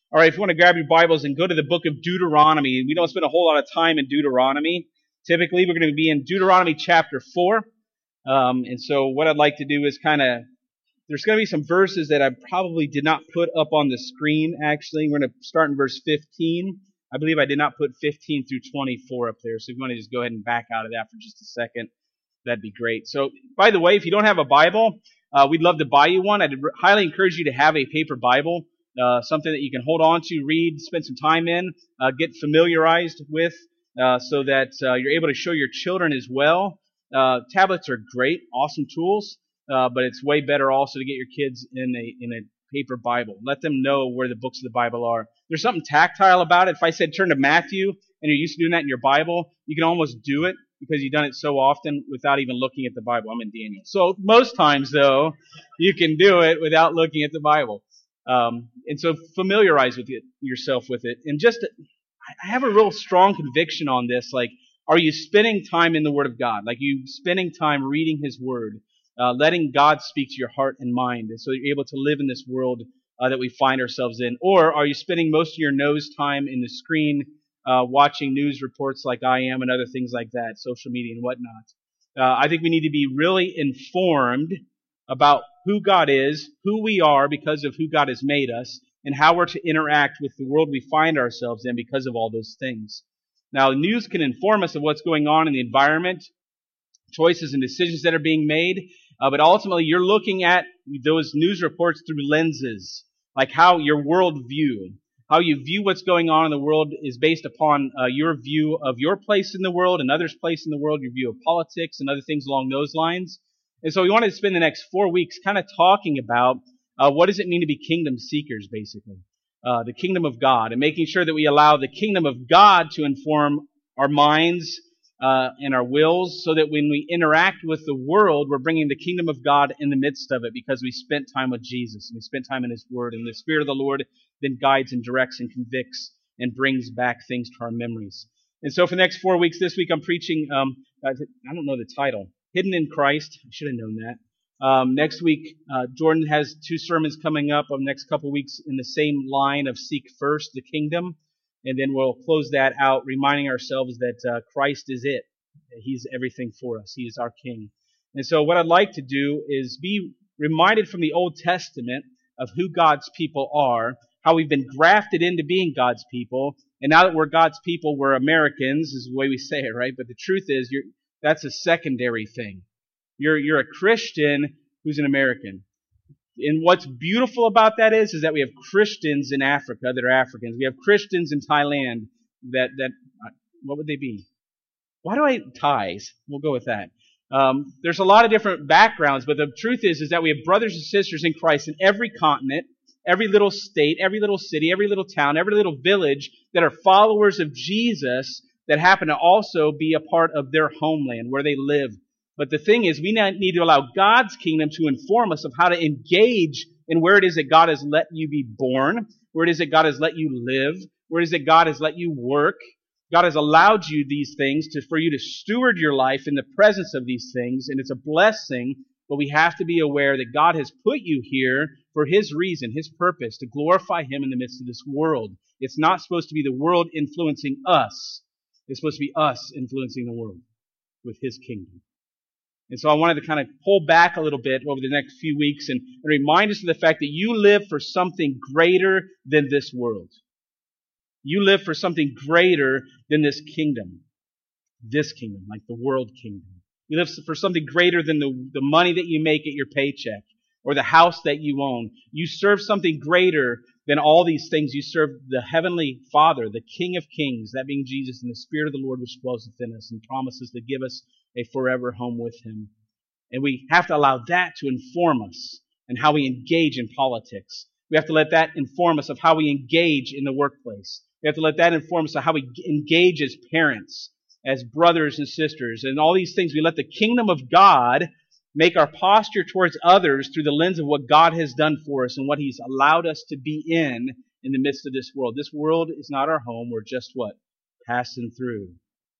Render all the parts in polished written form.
All right, if you want to grab your Bibles and go to the book of Deuteronomy, we don't spend a whole lot of time in Deuteronomy. Typically, we're going to be in Deuteronomy chapter 4. And so what I'd like to do is there's going to be some verses that I probably did not put up on the screen, actually. We're going to start in verse 15. I believe I did not put 15 through 24 up there, so if you want to just go ahead and back out of that for just a second, that'd be great. So, by the way, if you don't have a Bible, we'd love to buy you one. I'd highly encourage you to have a paper Bible. Something that you can hold on to, read, spend some time in, get familiarized with, so that you're able to show your children as well. Tablets are great, awesome tools, but it's way better also to get your kids in a paper Bible. Let them know where the books of the Bible are. There's something tactile about it. If I said turn to Matthew, and you're used to doing that in your Bible, you can almost do it because you've done it so often without even looking at the Bible. I'm in Daniel. So most times, though, you can do it without looking at the Bible. And so familiarize yourself with it. And I have a real strong conviction on this. Like, are you spending time in the Word of God? Like, you spending time reading His Word, letting God speak to your heart and mind, and so you're able to live in this world that we find ourselves in? Or are you spending most of your nose time in the screen, watching news reports like I am and other things like that, social media and whatnot? I think we need to be really informed about who God is, who we are because of who God has made us, and how we're to interact with the world we find ourselves in because of all those things. Now, news can inform us of what's going on in the environment, choices and decisions that are being made, but ultimately you're looking at those news reports through lenses, like how your worldview, how you view what's going on in the world is based upon your view of your place in the world and others' place in the world, your view of politics and other things along those lines. And so we wanted to spend the next 4 weeks kind of talking about what does it mean to be kingdom seekers, basically. The kingdom of God, and making sure that we allow the kingdom of God to inform our minds and our wills, so that when we interact with the world, we're bringing the kingdom of God in the midst of it because we spent time with Jesus and we spent time in His Word, and the Spirit of the Lord then guides and directs and convicts and brings back things to our memories. And so for the next 4 weeks, this week I'm preaching, I don't know the title, Hidden in Christ. I should have known that. Next week, Jordan has 2 sermons coming up over the next couple weeks in the same line of seek first the kingdom. And then we'll close that out, reminding ourselves that Christ is it. He's everything for us. He is our King. And so what I'd like to do is be reminded from the Old Testament of who God's people are, how we've been grafted into being God's people. And now that we're God's people, we're Americans, is the way we say it, right? But the truth is, that's a secondary thing. You're a Christian who's an American. And what's beautiful about that is that we have Christians in Africa that are Africans. We have Christians in Thailand that what would they be? Why do Thais? We'll go with that. There's a lot of different backgrounds, but the truth is that we have brothers and sisters in Christ in every continent, every little state, every little city, every little town, every little village that are followers of Jesus that happen to also be a part of their homeland where they live. But the thing is, we need to allow God's kingdom to inform us of how to engage in where it is that God has let you be born, where it is that God has let you live, where it is that God has let you work. God has allowed you these things for you to steward your life in the presence of these things, and it's a blessing, but we have to be aware that God has put you here for His reason, His purpose, to glorify Him in the midst of this world. It's not supposed to be the world influencing us. It's supposed to be us influencing the world with His kingdom. And so I wanted to kind of pull back a little bit over the next few weeks and remind us of the fact that you live for something greater than this world. You live for something greater than this kingdom, like the world kingdom. You live for something greater than the money that you make at your paycheck or the house that you own. You serve something greater than all these things. You serve the Heavenly Father, the King of Kings, that being Jesus, and the Spirit of the Lord which dwells within us and promises to give us a forever home with Him. And we have to allow that to inform us and how we engage in politics. We have to let that inform us of how we engage in the workplace. We have to let that inform us of how we engage as parents, as brothers and sisters, and all these things. We let the kingdom of God make our posture towards others through the lens of what God has done for us and what He's allowed us to be in the midst of this world. This world is not our home. We're just what? Passing through.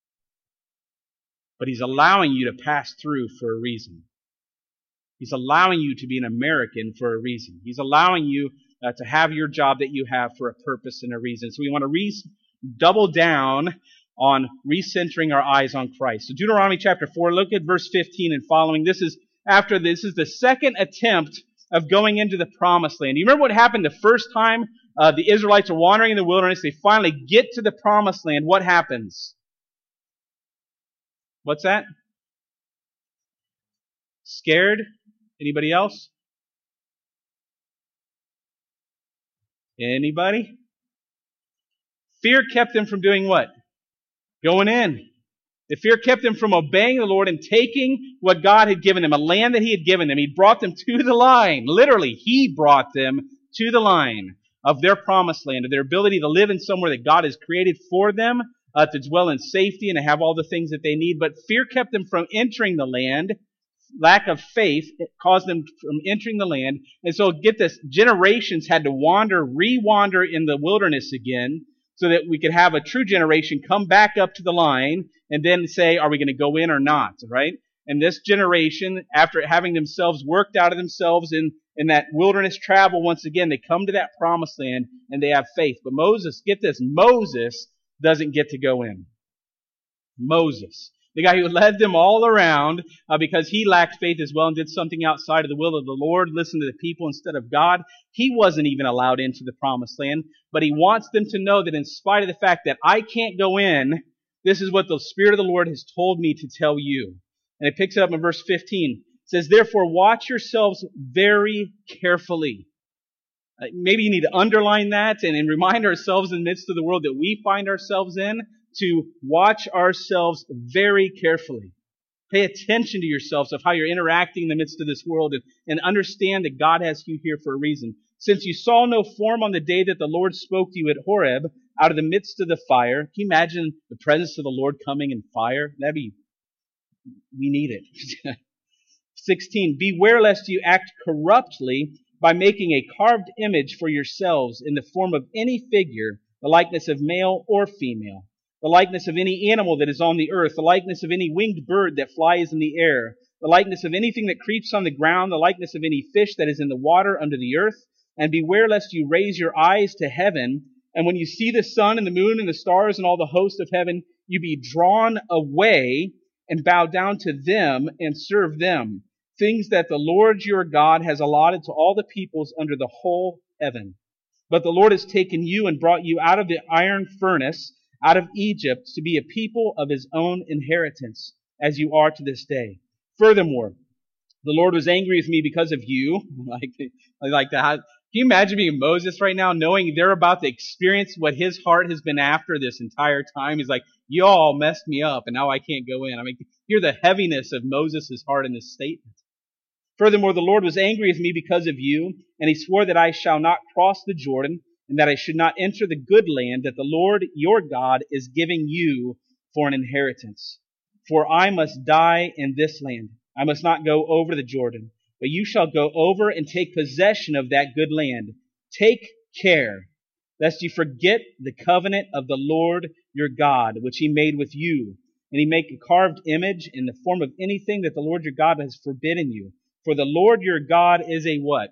But He's allowing you to pass through for a reason. He's allowing you to be an American for a reason. He's allowing you to have your job that you have for a purpose and a reason. So we want to double down on recentering our eyes on Christ. So Deuteronomy chapter 4, look at verse 15 and following. This is the second attempt of going into the promised land. You remember what happened the first time the Israelites are wandering in the wilderness? They finally get to the promised land. What happens? What's that? Scared? Anybody else? Anybody? Fear kept them from doing what? Going in. The fear kept them from obeying the Lord and taking what God had given them, a land that He had given them. He brought them to the line. Literally, He brought them to the line of their promised land, of their ability to live in somewhere that God has created for them, to dwell in safety and to have all the things that they need. But fear kept them from entering the land. Lack of faith caused them from entering the land. And so, get this, generations had to re-wander in the wilderness again, so that we could have a true generation come back up to the line and then say, are we going to go in or not, right? And this generation, after having themselves worked out of themselves in that wilderness travel once again, they come to that promised land and they have faith. But Moses, get this, Moses doesn't get to go in. Moses, the guy who led them all around because he lacked faith as well and did something outside of the will of the Lord, listened to the people instead of God. He wasn't even allowed into the promised land, but he wants them to know that in spite of the fact that I can't go in, this is what the Spirit of the Lord has told me to tell you. And it picks it up in verse 15. It says, therefore watch yourselves very carefully. Maybe you need to underline that and remind ourselves in the midst of the world that we find ourselves in, to watch ourselves very carefully. Pay attention to yourselves of how you're interacting in the midst of this world and understand that God has you here for a reason. Since you saw no form on the day that the Lord spoke to you at Horeb out of the midst of the fire. Can you imagine the presence of the Lord coming in fire? We need it. 16, beware lest you act corruptly by making a carved image for yourselves in the form of any figure, the likeness of male or female, the likeness of any animal that is on the earth, the likeness of any winged bird that flies in the air, the likeness of anything that creeps on the ground, the likeness of any fish that is in the water under the earth. And beware lest you raise your eyes to heaven, and when you see the sun and the moon and the stars and all the host of heaven, you be drawn away and bow down to them and serve them, things that the Lord your God has allotted to all the peoples under the whole heaven. But the Lord has taken you and brought you out of the iron furnace, out of Egypt, to be a people of His own inheritance, as you are to this day. Furthermore, the Lord was angry with me because of you. Like that. Can you imagine being Moses right now, knowing they're about to experience what his heart has been after this entire time? He's like, you all messed me up, and now I can't go in. I mean, hear the heaviness of Moses' heart in this statement. Furthermore, the Lord was angry with me because of you, and He swore that I shall not cross the Jordan, and that I should not enter the good land that the Lord your God is giving you for an inheritance. For I must die in this land. I must not go over the Jordan, but you shall go over and take possession of that good land. Take care, lest you forget the covenant of the Lord your God, which He made with you, and He make a carved image in the form of anything that the Lord your God has forbidden you. For the Lord your God is a what?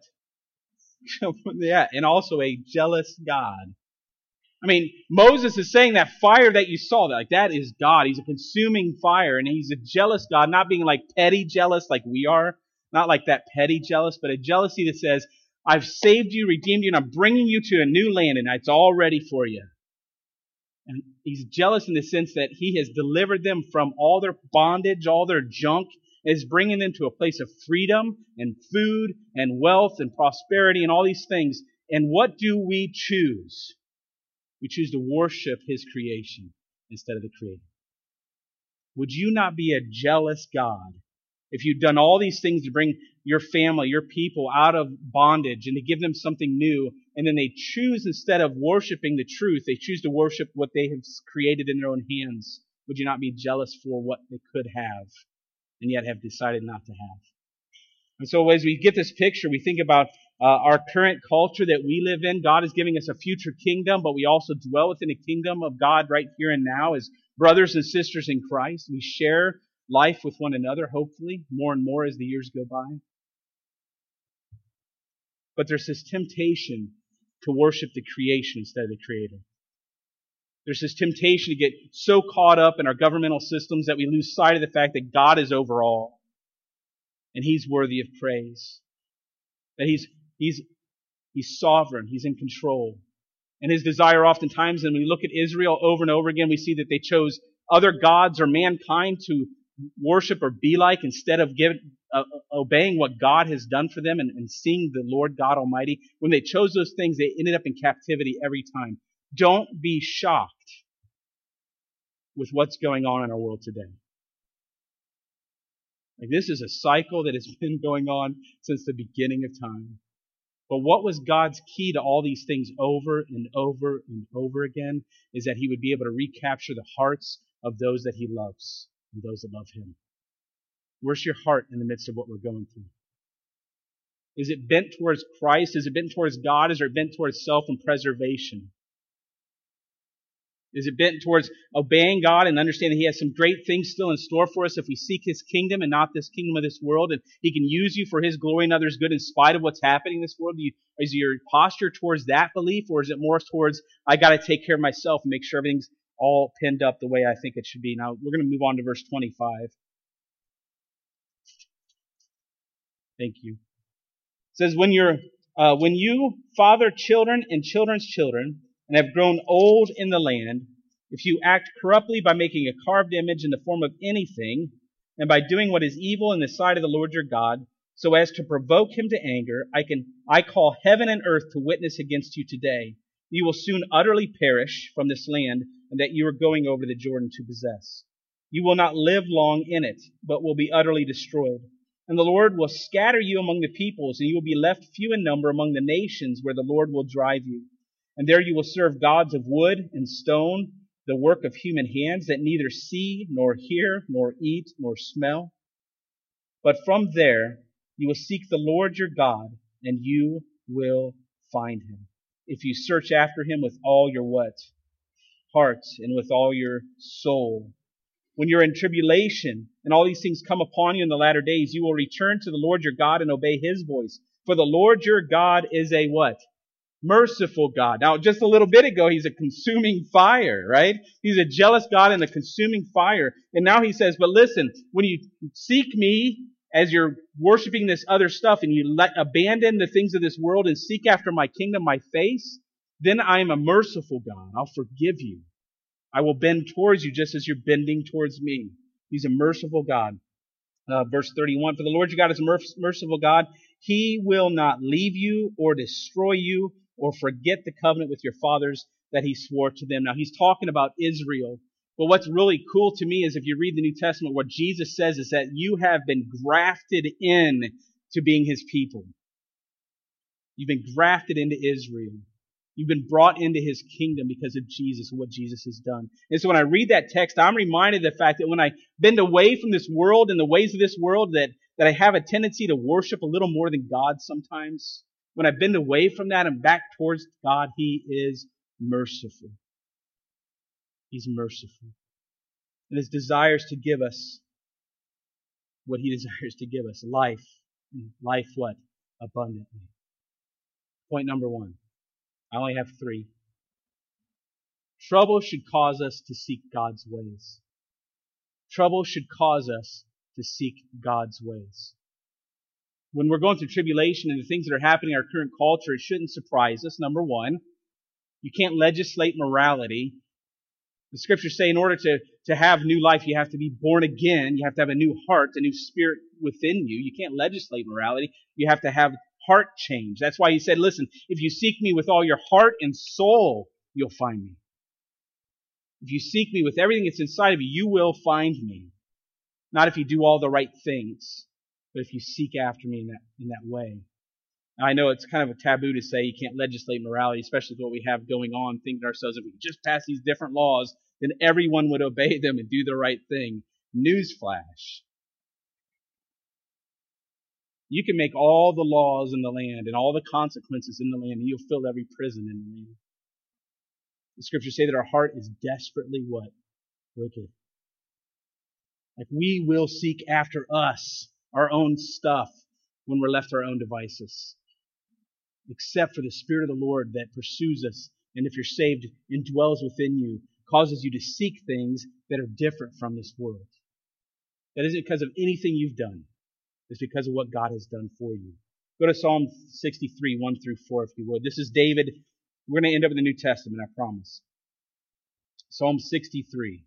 Yeah, and also a jealous God. I mean, Moses is saying that fire that you saw, that is God. He's a consuming fire, and He's a jealous God, not being like petty jealous like we are, not like that petty jealous, but a jealousy that says, I've saved you, redeemed you, and I'm bringing you to a new land, and it's all ready for you. And He's jealous in the sense that He has delivered them from all their bondage, all their junk, is bringing them to a place of freedom and food and wealth and prosperity and all these things. And what do we choose? We choose to worship His creation instead of the Creator. Would you not be a jealous God if you've done all these things to bring your family, your people out of bondage and to give them something new, and then they choose, instead of worshiping the truth, they choose to worship what they have created in their own hands? Would you not be jealous for what they could have and yet have decided not to have? And so as we get this picture, we think about our current culture that we live in. God is giving us a future kingdom, but we also dwell within a kingdom of God right here and now as brothers and sisters in Christ. We share life with one another, hopefully, more and more as the years go by. But there's this temptation to worship the creation instead of the Creator. There's this temptation to get so caught up in our governmental systems that we lose sight of the fact that God is over all and He's worthy of praise. That He's sovereign. He's in control. And His desire oftentimes, and we look at Israel over and over again, we see that they chose other gods or mankind to worship or be like instead of obeying what God has done for them and seeing the Lord God Almighty. When they chose those things, they ended up in captivity every time. Don't be shocked with what's going on in our world today. Like, this is a cycle that has been going on since the beginning of time. But what was God's key to all these things over and over and over again is that He would be able to recapture the hearts of those that He loves and those that love Him. Where's your heart in the midst of what we're going through? Is it bent towards Christ? Is it bent towards God? Is it bent towards self and preservation? Is it bent towards obeying God and understanding He has some great things still in store for us if we seek His kingdom and not this kingdom of this world, and He can use you for His glory and others' good in spite of what's happening in this world? Is your posture towards that belief, or is it more towards, I got to take care of myself and make sure everything's all pinned up the way I think it should be? Now, we're going to move on to verse 25. Thank you. It says, when you father children and children's children, and have grown old in the land, if you act corruptly by making a carved image in the form of anything, and by doing what is evil in the sight of the Lord your God, so as to provoke Him to anger, I call heaven and earth to witness against you today. You will soon utterly perish from this land, and that you are going over the Jordan to possess. You will not live long in it, but will be utterly destroyed. And the Lord will scatter you among the peoples, and you will be left few in number among the nations where the Lord will drive you. And there you will serve gods of wood and stone, the work of human hands, that neither see, nor hear, nor eat, nor smell. But from there you will seek the Lord your God, and you will find Him, if you search after Him with all your what? Heart, and with all your soul. When you're in tribulation, and all these things come upon you in the latter days, you will return to the Lord your God and obey His voice. For the Lord your God is a what? Merciful God. Now, just a little bit ago, He's a consuming fire, right? He's a jealous God and a consuming fire. And now He says, but listen, when you seek Me as you're worshiping this other stuff and you abandon the things of this world and seek after My kingdom, My face, then I am a merciful God. I'll forgive you. I will bend towards you just as you're bending towards Me. He's a merciful God. Verse 31, for the Lord your God is a merciful God. He will not leave you or destroy you or forget the covenant with your fathers that He swore to them. Now, He's talking about Israel. But what's really cool to me is if you read the New Testament, what Jesus says is that you have been grafted in to being His people. You've been grafted into Israel. You've been brought into His kingdom because of Jesus and what Jesus has done. And so when I read that text, I'm reminded of the fact that when I bend away from this world and the ways of this world, that I have a tendency to worship a little more than God sometimes. When I bend away from that and back towards God, He is merciful. He's merciful. And His desires to give us what He desires to give us. Life. And life what? Abundantly. Point number 1. I only have 3. Trouble should cause us to seek God's ways. Trouble should cause us to seek God's ways. When we're going through tribulation and the things that are happening in our current culture, it shouldn't surprise us. Number 1, you can't legislate morality. The Scriptures say in order to have new life, you have to be born again. You have to have a new heart, a new spirit within you. You can't legislate morality. You have to have heart change. That's why He said, listen, if you seek Me with all your heart and soul, you'll find Me. If you seek Me with everything that's inside of you, you will find Me. Not if you do all the right things, but if you seek after Me in that way. Now, I know it's kind of a taboo to say you can't legislate morality, especially with what we have going on, thinking to ourselves, if we could just pass these different laws, then everyone would obey them and do the right thing. Newsflash. You can make all the laws in the land and all the consequences in the land, and you'll fill every prison in the land. The Scriptures say that our heart is desperately what? Wicked. Like we will seek after us, our own stuff, when we're left to our own devices. except for the Spirit of the Lord that pursues us, and if you're saved, indwells within you, causes you to seek things that are different from this world. That isn't because of anything you've done. It's because of what God has done for you. Go to Psalm 63, 1 through 4, if you would. This is David. We're going to end up in the New Testament, I promise. Psalm 63.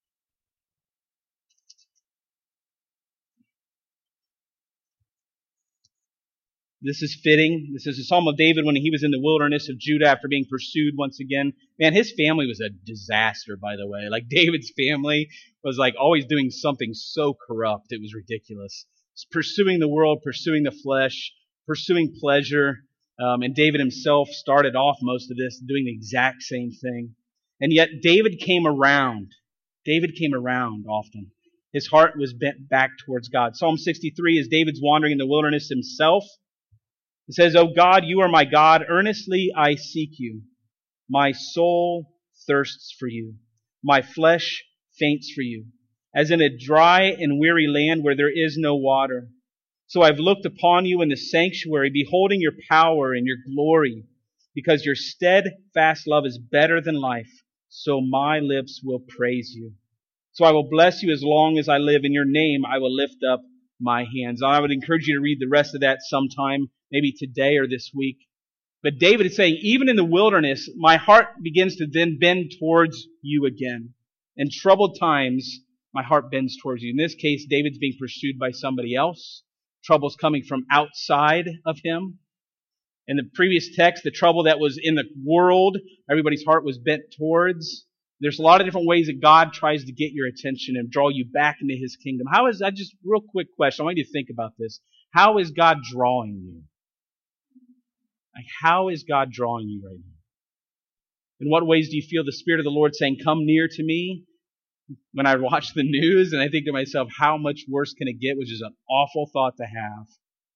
This is fitting. This is a Psalm of David when he was in the wilderness of Judah after being pursued once again. Man, his family was a disaster, by the way. Like, David's family was like always doing something so corrupt. It was ridiculous. Pursuing the world, pursuing the flesh, pursuing pleasure. And David himself started off most of this doing the exact same thing. And yet David came around. David came around often. His heart was bent back towards God. Psalm 63 is David's wandering in the wilderness himself. It says, "O God, you are my God. Earnestly I seek you. My soul thirsts for you. My flesh faints for you, as in a dry and weary land where there is no water. So I've looked upon you in the sanctuary, beholding your power and your glory, because your steadfast love is better than life. So my lips will praise you. So I will bless you as long as I live. In your name I will lift up my hands." I would encourage you to read the rest of that sometime, maybe today or this week. But David is saying, even in the wilderness, my heart begins to then bend towards you again. In troubled times, my heart bends towards you. In this case, David's being pursued by somebody else. Trouble's coming from outside of him. In the previous text, the trouble that was in the world, everybody's heart was bent towards. There's a lot of different ways that God tries to get your attention and draw you back into His kingdom. How is that? Just real quick question. I want you to think about this. How is God drawing you? Like, how is God drawing you right now? In what ways do you feel the Spirit of the Lord saying, "Come near to me"? When I watch the news and I think to myself, how much worse can it get? Which is an awful thought to have.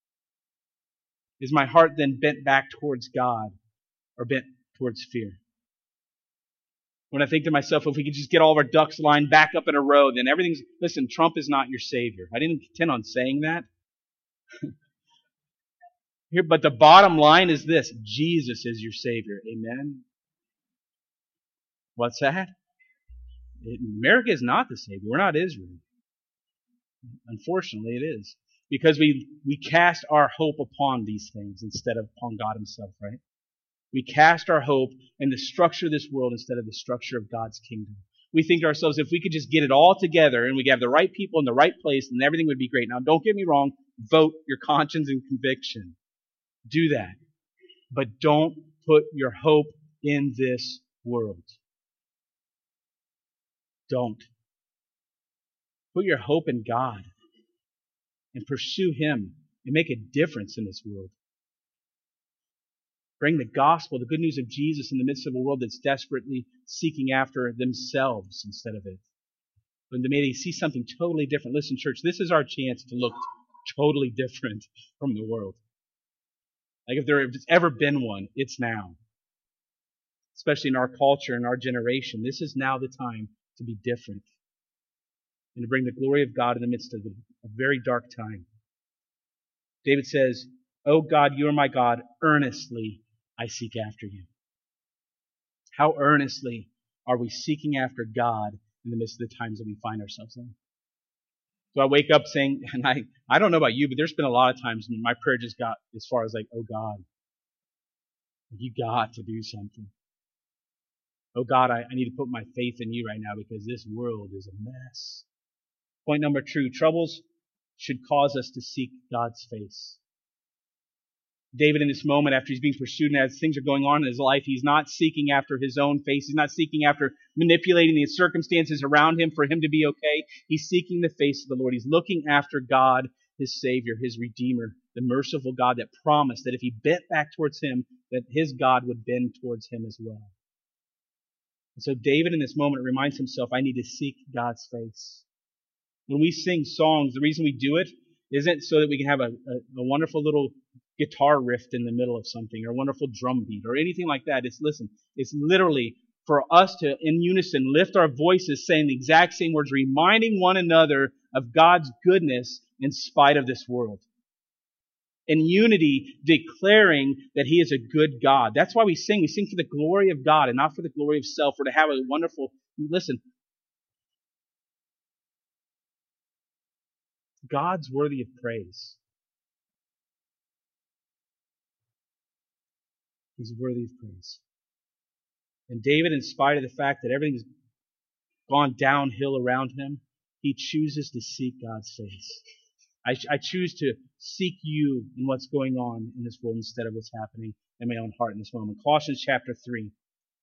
Is my heart then bent back towards God or bent towards fear? When I think to myself, if we could just get all of our ducks lined back up in a row, then everything's... Listen, Trump is not your Savior. I didn't intend on saying that. Here, but the bottom line is this: Jesus is your Savior. Amen? What's that? America is not the Savior. We're not Israel. Unfortunately, it is. Because we cast our hope upon these things instead of upon God Himself, right? We cast our hope in the structure of this world instead of the structure of God's kingdom. We think to ourselves, if we could just get it all together and we could have the right people in the right place, then everything would be great. Now, don't get me wrong. Vote your conscience and conviction. Do that. But don't put your hope in this world. Don't. Put your hope in God and pursue Him and make a difference in this world. Bring the gospel, the good news of Jesus in the midst of a world that's desperately seeking after themselves instead of it. When they see something totally different. Listen, church, this is our chance to look totally different from the world. Like, if there has ever been one, it's now. Especially in our culture and our generation. This is now the time to be different and to bring the glory of God in the midst of a very dark time. David says, "O God, you are my God. Earnestly I seek after you." How earnestly are we seeking after God in the midst of the times that we find ourselves in? So I wake up saying, and I don't know about you, but there's been a lot of times when my prayer just got as far as like, "Oh God, you got to do something. Oh God, I need to put my faith in you right now because this world is a mess." Point number 2, troubles should cause us to seek God's face. David, in this moment, after he's being pursued and as things are going on in his life, he's not seeking after his own face. He's not seeking after manipulating the circumstances around him for him to be okay. He's seeking the face of the Lord. He's looking after God, his Savior, his Redeemer, the merciful God that promised that if he bent back towards Him, that his God would bend towards him as well. And so David, in this moment, reminds himself, I need to seek God's face. When we sing songs, the reason we do it isn't so that we can have a wonderful little guitar riff in the middle of something or a wonderful drum beat or anything like that. It's literally for us to, in unison, lift our voices saying the exact same words, reminding one another of God's goodness in spite of this world. in unity, declaring that He is a good God. That's why we sing. We sing for the glory of God and not for the glory of self, or to have a wonderful, listen, God's worthy of praise. He's worthy of praise. And David, in spite of the fact that everything's gone downhill around him, he chooses to seek God's face. I choose to seek you in what's going on in this world instead of what's happening in my own heart in this moment. Colossians chapter 3.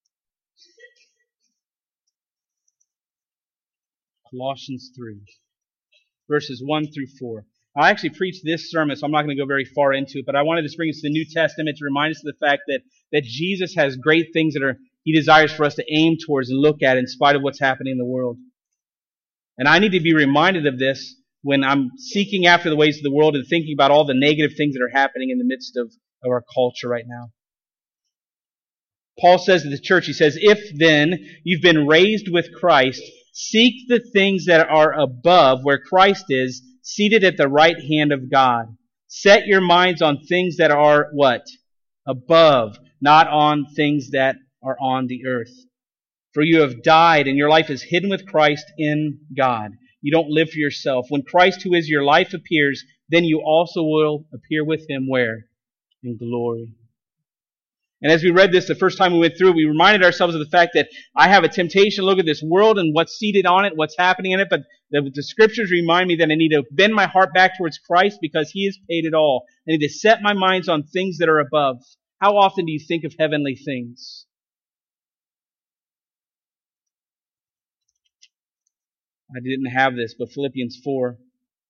Colossians 3, verses 1 through 4. I actually preached this sermon, so I'm not going to go very far into it, but I wanted to bring us to the New Testament to remind us of the fact that Jesus has great things that He desires for us to aim towards and look at in spite of what's happening in the world. And I need to be reminded of this when I'm seeking after the ways of the world and thinking about all the negative things that are happening in the midst of our culture right now. Paul says to the church, he says, "If then you've been raised with Christ, seek the things that are above, where Christ is, seated at the right hand of God. Set your minds on things that are" what? Above, not on things that are on the earth. "For you have died, and your life is hidden with Christ in God. You don't live for yourself. When Christ, who is your life, appears, then you also will appear with Him." Where? In glory. And as we read this the first time we went through, we reminded ourselves of the fact that I have a temptation to look at this world and what's seated on it, what's happening in it, but the Scriptures remind me that I need to bend my heart back towards Christ because He has paid it all. I need to set my minds on things that are above. How often do you think of heavenly things? I didn't have this, but Philippians 4.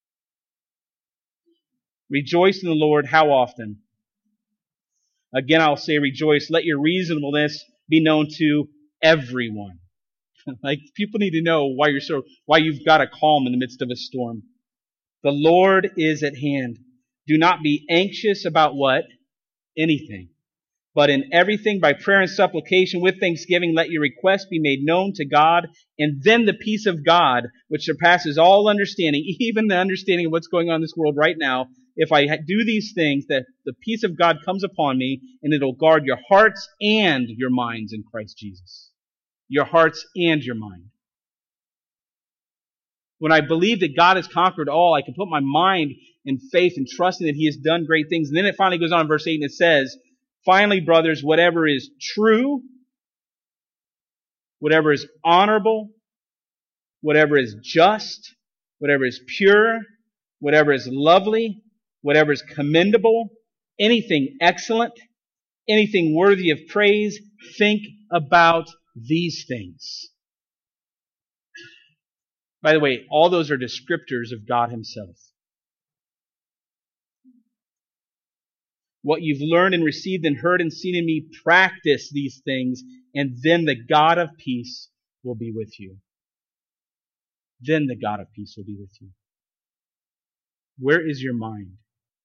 Rejoice in the Lord. How often? Again, I'll say rejoice. Let your reasonableness be known to everyone. Like, people need to know why you've got a calm in the midst of a storm. The Lord is at hand. Do not be anxious about what? Anything. But in everything, by prayer and supplication, with thanksgiving, let your requests be made known to God. And then the peace of God, which surpasses all understanding, even the understanding of what's going on in this world right now, if I do these things, that the peace of God comes upon me, and it'll guard your hearts and your minds in Christ Jesus. Your hearts and your mind. When I believe that God has conquered all, I can put my mind in faith and trusting that He has done great things. And then it finally goes on in verse 8 and it says, "Finally, brothers, whatever is true, whatever is honorable, whatever is just, whatever is pure, whatever is lovely, whatever is commendable, anything excellent, anything worthy of praise, think about these things." By the way, all those are descriptors of God Himself. What you've learned and received and heard and seen in me, practice these things, and then the God of peace will be with you. Then the God of peace will be with you. Where is your mind?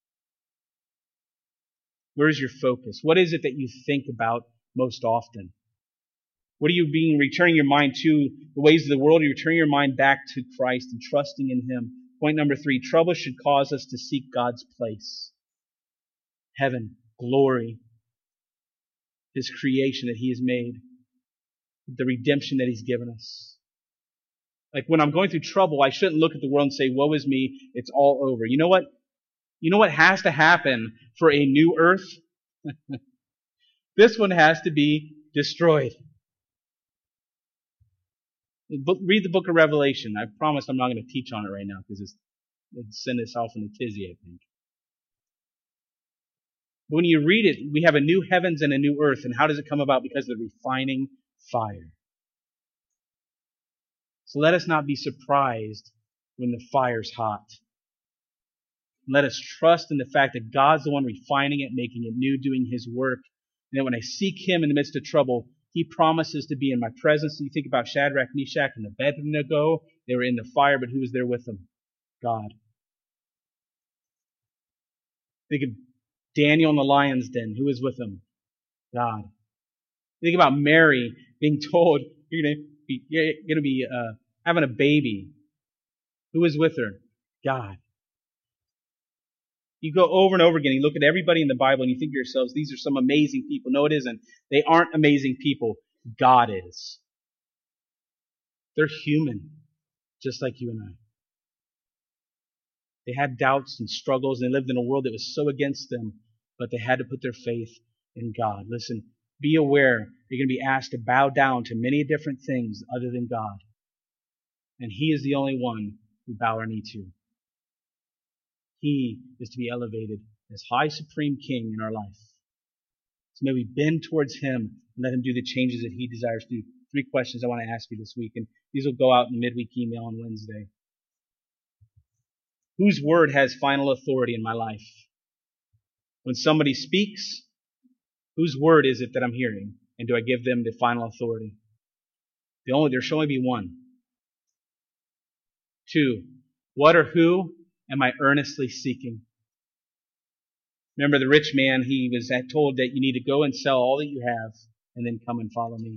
Where is your focus? What is it that you think about most often? What are you returning your mind to? The ways of the world? Are you returning your mind back to Christ and trusting in Him? Point number 3, trouble should cause us to seek God's place. Heaven, glory, His creation that He has made, the redemption that He's given us. Like, when I'm going through trouble, I shouldn't look at the world and say, "Woe is me, it's all over." You know what? You know what has to happen for a new earth? This one has to be destroyed. Read the book of Revelation. I promise I'm not going to teach on it right now because it'd send us off in a tizzy, I think. But when you read it, we have a new heavens and a new earth. And how does it come about? Because of the refining fire. So let us not be surprised when the fire's hot. Let us trust in the fact that God's the one refining it, making it new, doing His work. And that when I seek Him in the midst of trouble, He promises to be in my presence. You think about Shadrach, Meshach, and Abednego. They were in the fire, but who was there with them? God. Think of Daniel in the lion's den. Who was with them? God. Think about Mary being told, you're going to be having a baby. Who was with her? God. You go over and over again, you look at everybody in the Bible and you think to yourselves, these are some amazing people. No, it isn't. They aren't amazing people. God is. They're human, just like you and I. They had doubts and struggles, and they lived in a world that was so against them, but they had to put their faith in God. Listen, be aware you're going to be asked to bow down to many different things other than God. And He is the only one we bow our knee to. He is to be elevated as high supreme King in our life. So may we bend towards Him and let Him do the changes that He desires to do. 3 questions I want to ask you this week, and these will go out in the midweek email on Wednesday. Whose word has final authority in my life? When somebody speaks, whose word is it that I'm hearing? And do I give them the final authority? There should only be one. 2, what or who am I earnestly seeking? Remember the rich man, he was told that you need to go and sell all that you have and then come and follow me.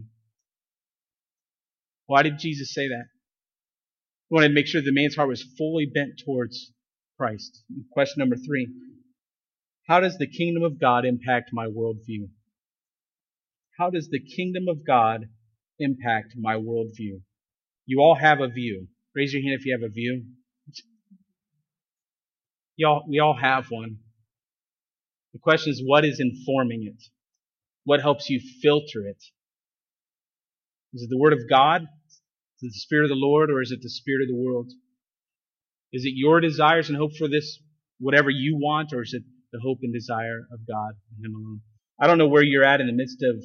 Why did Jesus say that? He wanted to make sure the man's heart was fully bent towards Christ. Question number 3. How does the kingdom of God impact my worldview? How does the kingdom of God impact my worldview? You all have a view. Raise your hand if you have a view. We all have one. The question is, what is informing it? What helps you filter it? Is it the Word of God? Is it the Spirit of the Lord, or is it the spirit of the world? Is it your desires and hope for this, whatever you want, or is it the hope and desire of God and Him alone? I don't know where you're at in the midst of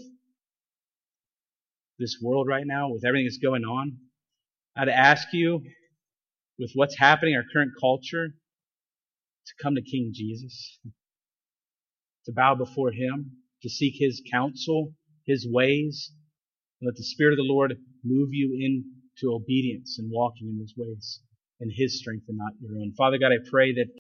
this world right now, with everything that's going on. I'd ask you, with what's happening, our current culture, to come to King Jesus, to bow before Him, to seek His counsel, His ways, and let the Spirit of the Lord move you into obedience and walking in His ways, in His strength and not your own. Father God, I pray that